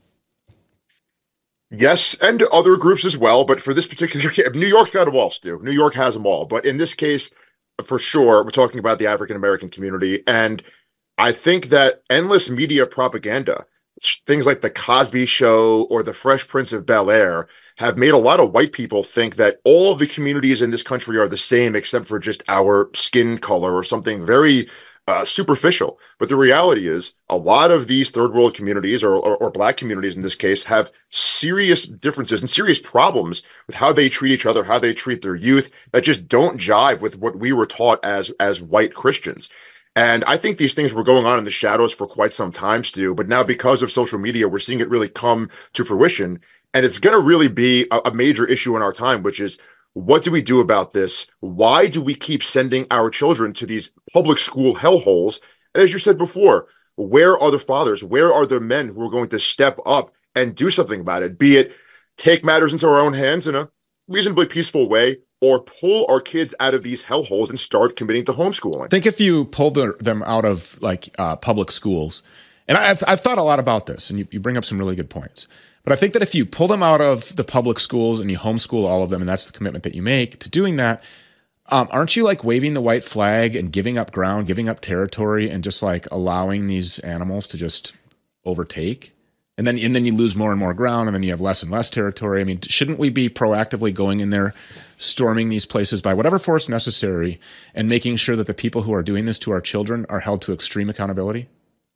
Yes, and other groups as well. But for this particular case, New York's got them all, Stu. New York has them all. But in this case, for sure, we're talking about the African-American community. And I think that endless media propaganda, things like The Cosby Show or The Fresh Prince of Bel-Air, have made a lot of white people think that all of the communities in this country are the same except for just our skin color or something very superficial. But the reality is a lot of these third world communities or black communities in this case have serious differences and serious problems with how they treat each other, how they treat their youth, that just don't jive with what we were taught as white Christians. And I think these things were going on in the shadows for quite some time, Stu, but now because of social media, we're seeing it really come to fruition. And it's going to really be a major issue in our time, which is, what do we do about this? Why do we keep sending our children to these public school hellholes? And as you said before, where are the fathers? Where are the men who are going to step up and do something about it? Be it take matters into our own hands in a reasonably peaceful way, or pull our kids out of these hellholes and start committing to homeschooling. Think if you pull them out of public schools, and I've thought a lot about this, and you bring up some really good points. But I think that if you pull them out of the public schools and you homeschool all of them, and that's the commitment that you make to doing that, aren't you like waving the white flag and giving up ground, giving up territory, and just like allowing these animals to just overtake? And then you lose more and more ground, and then you have less and less territory. I mean, shouldn't we be proactively going in there, storming these places by whatever force necessary, and making sure that the people who are doing this to our children are held to extreme accountability?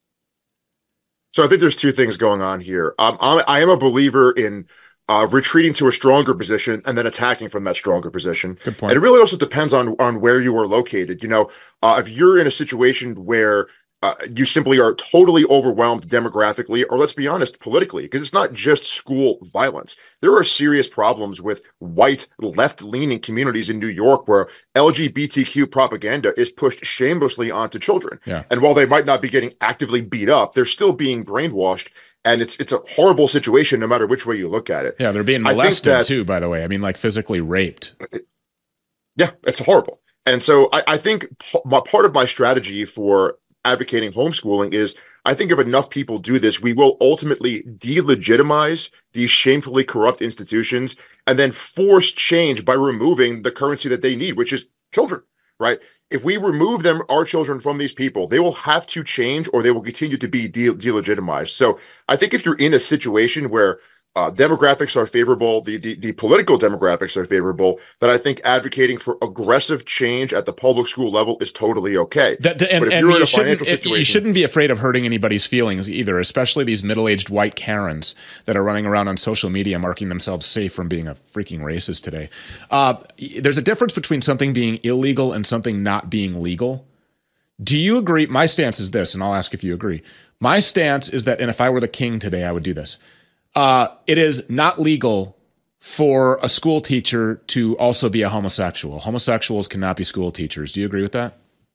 So I think there's two things going on here. I am a believer in retreating to a stronger position and then attacking from that stronger position. Good point. And it really also depends on where you are located. You know, if you're in a situation where you simply are totally overwhelmed demographically, or let's be honest, politically, because it's not just school violence. There are serious problems with white left-leaning communities in New York where LGBTQ propaganda is pushed shamelessly onto children. Yeah. And while they might not be getting actively beat up, they're still being brainwashed. And it's a horrible situation no matter which way you look at it. Yeah, they're being molested too, by the way. I mean, like physically raped. Yeah, it's horrible. And so I think part of my strategy for advocating homeschooling is, I think if enough people do this, we will ultimately delegitimize these shamefully corrupt institutions and then force change by removing the currency that they need, which is children, right? If we remove our children from these people, they will have to change or they will continue to be delegitimized. So I think if you're in a situation where demographics are favorable, the political demographics are favorable, that I think advocating for aggressive change at the public school level is totally okay. But if you're in a financial situation, you shouldn't be afraid of hurting anybody's feelings either, especially these middle-aged white Karens that are running around on social media marking themselves safe from being a freaking racist today. There's a difference between something being illegal and something not being legal. Do you agree? My stance is this, and I'll ask if you agree. My stance is that, and if I were the king today, I would do this. It is not legal for a school teacher to also be a homosexual. Homosexuals cannot be school teachers. Do you agree with that?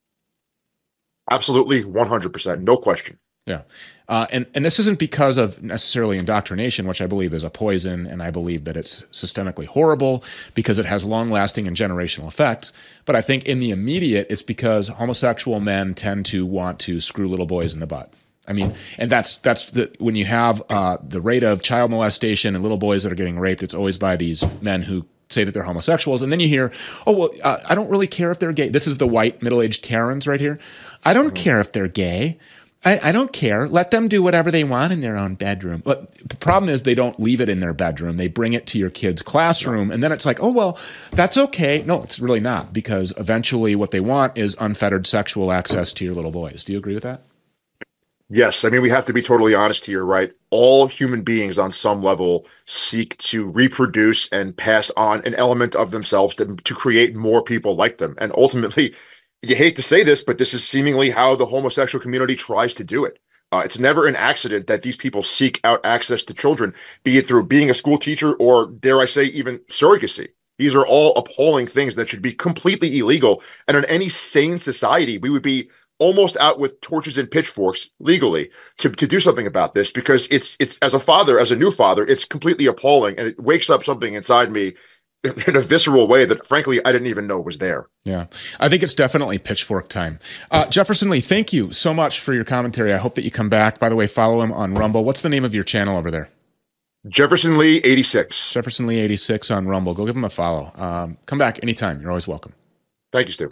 Absolutely, 100%, no question. Yeah. And this isn't because of necessarily indoctrination, which I believe is a poison, and I believe that it's systemically horrible because it has long-lasting and generational effects. But I think in the immediate, it's because homosexual men tend to want to screw little boys in the butt. I mean, and that's when you have the rate of child molestation and little boys that are getting raped, it's always by these men who say that they're homosexuals. And then you hear, I don't really care if they're gay. This is the white middle-aged Karens right here. I don't care if they're gay. I don't care. Let them do whatever they want in their own bedroom. But the problem is they don't leave it in their bedroom. They bring it to your kid's classroom. And then it's like, that's okay. No, it's really not, because eventually what they want is unfettered sexual access to your little boys. Do you agree with that? Yes. I mean, we have to be totally honest here, right? All human beings on some level seek to reproduce and pass on an element of themselves to create more people like them. And ultimately, you hate to say this, but this is seemingly how the homosexual community tries to do it. It's never an accident that these people seek out access to children, be it through being a school teacher or, dare I say, even surrogacy. These are all appalling things that should be completely illegal. And in any sane society, we would be almost out with torches and pitchforks legally to do something about this, because it's as a father, as a new father, it's completely appalling, and it wakes up something inside me in a visceral way that, frankly, I didn't even know was there. Yeah, I think it's definitely pitchfork time. Jefferson Lee, thank you so much for your commentary. I hope that you come back. By the way, follow him on Rumble. What's the name of your channel over there? Jefferson Lee 86. Jefferson Lee 86 on Rumble. Go give him a follow. Come back anytime. You're always welcome. Thank you, Stu.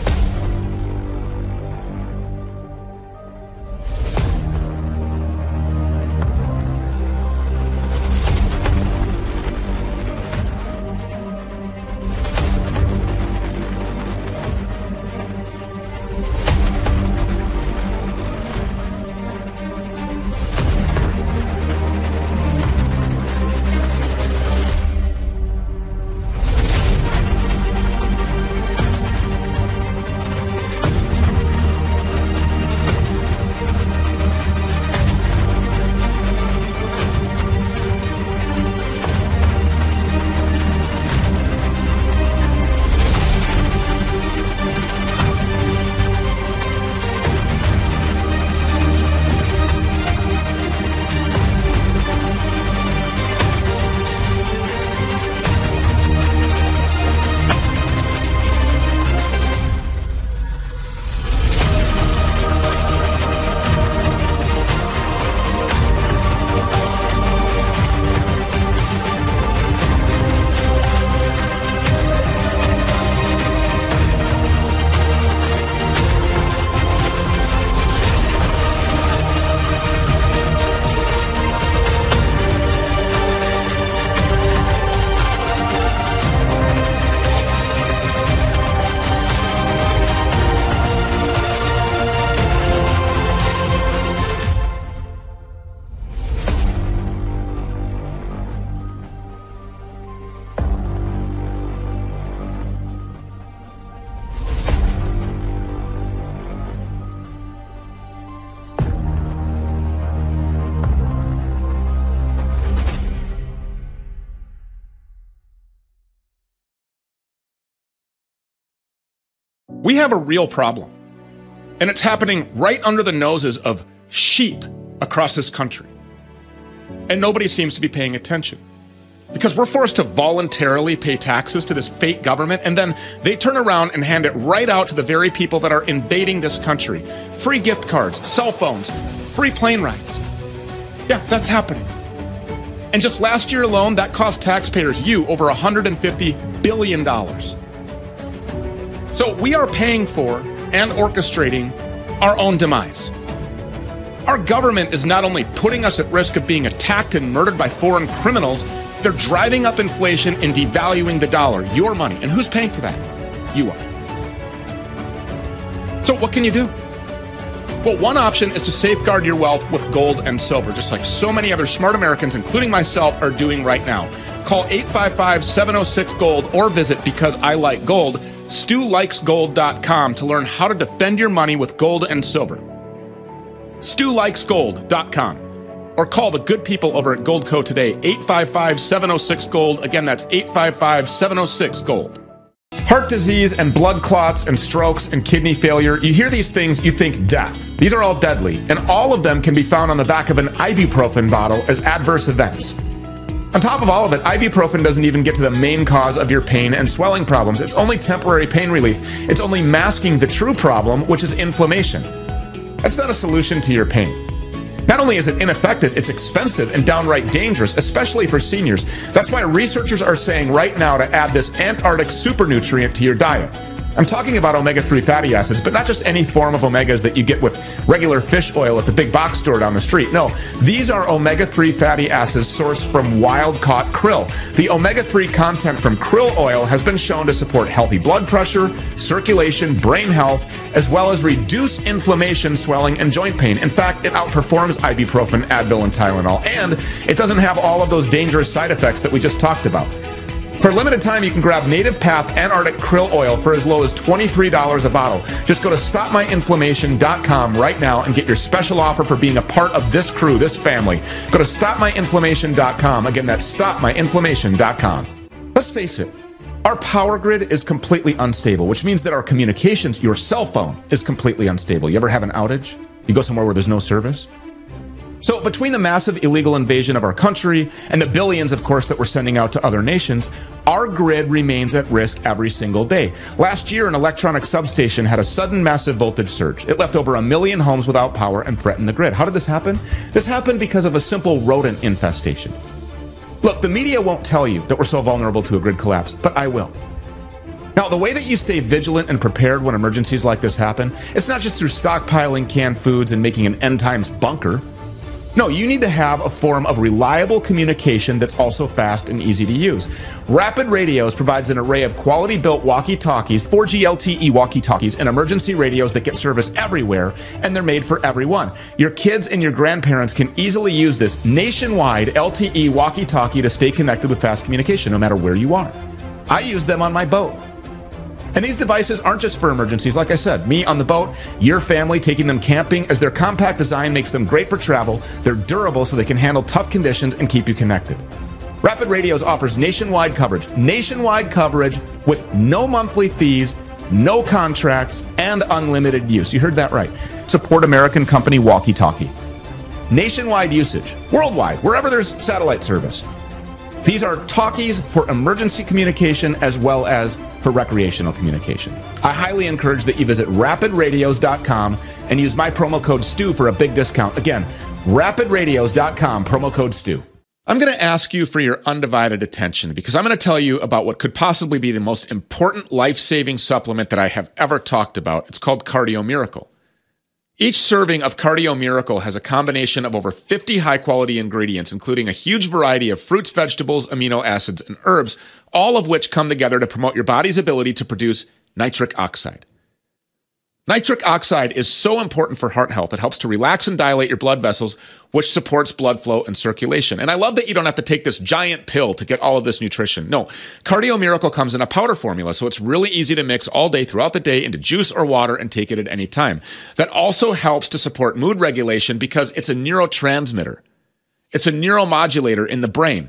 We have a real problem. And it's happening right under the noses of sheep across this country. And nobody seems to be paying attention. Because we're forced to voluntarily pay taxes to this fake government, and then they turn around and hand it right out to the very people that are invading this country. Free gift cards, cell phones, free plane rides. Yeah, that's happening. And just last year alone, that cost taxpayers, you, over $150 billion. So we are paying for and orchestrating our own demise. Our government is not only putting us at risk of being attacked and murdered by foreign criminals, they're driving up inflation and devaluing the dollar, your money. And who's paying for that? You are. So what can you do? Well, one option is to safeguard your wealth with gold and silver, just like so many other smart Americans, including myself, are doing right now. Call 855-706-GOLD or visit Because I Like Gold, StuLikesGold.com to learn how to defend your money with gold and silver. StuLikesGold.com. Or call the good people over at Goldco today, 855-706-GOLD. Again, that's 855-706-GOLD. Heart disease and blood clots and strokes and kidney failure. You hear these things, you think death. These are all deadly, and all of them can be found on the back of an ibuprofen bottle as adverse events. On top of all of it, ibuprofen doesn't even get to the main cause of your pain and swelling problems. It's only temporary pain relief. It's only masking the true problem, which is inflammation. That's not a solution to your pain. Not only is it ineffective, it's expensive and downright dangerous, especially for seniors. That's why researchers are saying right now to add this Antarctic super nutrient to your diet. I'm talking about omega-3 fatty acids, but not just any form of omegas that you get with regular fish oil at the big box store down the street. No, these are omega-3 fatty acids sourced from wild-caught krill. The omega-3 content from krill oil has been shown to support healthy blood pressure, circulation, brain health, as well as reduce inflammation, swelling, and joint pain. In fact, it outperforms ibuprofen, Advil, and Tylenol, and it doesn't have all of those dangerous side effects that we just talked about. For a limited time, you can grab Native Path Antarctic Krill Oil for as low as $23 a bottle. Just go to StopMyInflammation.com right now and get your special offer for being a part of this crew, this family. Go to StopMyInflammation.com. Again, that's StopMyInflammation.com. Let's face it, our power grid is completely unstable, which means that our communications, your cell phone, is completely unstable. You ever have an outage? You go somewhere where there's no service? So between the massive illegal invasion of our country and the billions, of course, that we're sending out to other nations, our grid remains at risk every single day. Last year, an electronic substation had a sudden massive voltage surge. It left over 1 million homes without power and threatened the grid. How did this happen? This happened because of a simple rodent infestation. Look, the media won't tell you that we're so vulnerable to a grid collapse, but I will. Now, the way that you stay vigilant and prepared when emergencies like this happen, it's not just through stockpiling canned foods and making an end times bunker. No, you need to have a form of reliable communication that's also fast and easy to use. Rapid Radios provides an array of quality-built walkie-talkies, 4G LTE walkie-talkies, and emergency radios that get service everywhere, and they're made for everyone. Your kids and your grandparents can easily use this nationwide LTE walkie-talkie to stay connected with fast communication, no matter where you are. I use them on my boat. And these devices aren't just for emergencies. Like I said, me on the boat, your family taking them camping, as their compact design makes them great for travel. They're durable so they can handle tough conditions and keep you connected. Rapid Radios offers nationwide coverage with no monthly fees, no contracts, and unlimited use. You heard that right. Support American company Walkie Talkie. Nationwide usage, worldwide, wherever there's satellite service. These are talkies for emergency communication as well as for recreational communication. I highly encourage that you visit rapidradios.com and use my promo code STU for a big discount. Again, rapidradios.com, promo code STU. I'm going to ask you for your undivided attention because I'm going to tell you about what could possibly be the most important life-saving supplement that I have ever talked about. It's called Cardio Miracle. Each serving of Cardio Miracle has a combination of over 50 high-quality ingredients, including a huge variety of fruits, vegetables, amino acids, and herbs, all of which come together to promote your body's ability to produce nitric oxide. Nitric oxide is so important for heart health. It helps to relax and dilate your blood vessels, which supports blood flow and circulation. And I love that you don't have to take this giant pill to get all of this nutrition. No, Cardio Miracle comes in a powder formula, so it's really easy to mix all day throughout the day into juice or water and take it at any time. That also helps to support mood regulation because it's a neurotransmitter. It's a neuromodulator in the brain.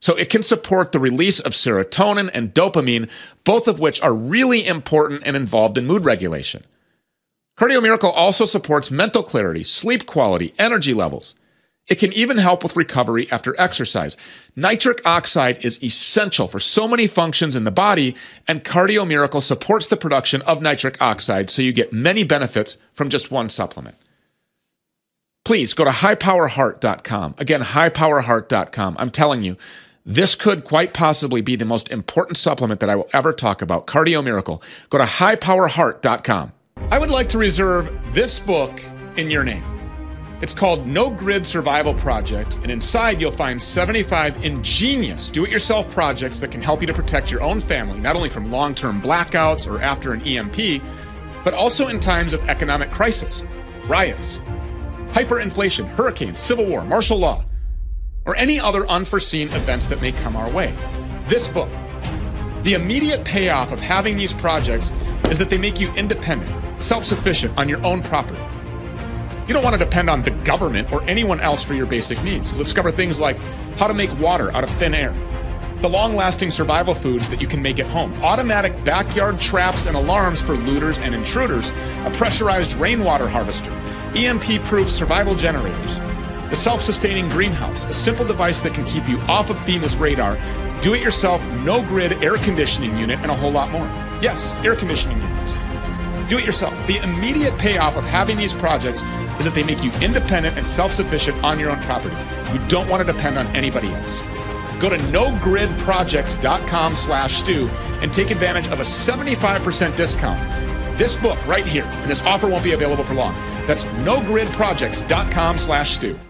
So it can support the release of serotonin and dopamine, both of which are really important and involved in mood regulation. Cardio Miracle also supports mental clarity, sleep quality, energy levels. It can even help with recovery after exercise. Nitric oxide is essential for so many functions in the body, and Cardio Miracle supports the production of nitric oxide, so you get many benefits from just one supplement. Please go to highpowerheart.com. Again, highpowerheart.com. I'm telling you, this could quite possibly be the most important supplement that I will ever talk about, Cardio Miracle. Go to highpowerheart.com. I would like to reserve this book in your name. It's called No Grid Survival Project, and inside you'll find 75 ingenious do-it-yourself projects that can help you to protect your own family, not only from long-term blackouts or after an EMP, but also in times of economic crisis, riots, hyperinflation, hurricanes, civil war, martial law, or any other unforeseen events that may come our way. This book, the immediate payoff of having these projects is that they make you independent, self-sufficient on your own property. You don't want to depend on the government or anyone else for your basic needs. You'll discover things like how to make water out of thin air, the long-lasting survival foods that you can make at home, automatic backyard traps and alarms for looters and intruders, a pressurized rainwater harvester, EMP-proof survival generators, the self-sustaining greenhouse, a simple device that can keep you off of FEMA's radar, do-it-yourself, no-grid air conditioning unit, and a whole lot more. Yes, air conditioning units. Do it yourself. The immediate payoff of having these projects is that they make you independent and self-sufficient on your own property. You don't want to depend on anybody else. Go to nogridprojects.com/Stu and take advantage of a 75% discount. This book right here, and this offer won't be available for long. That's nogridprojects.com/Stu.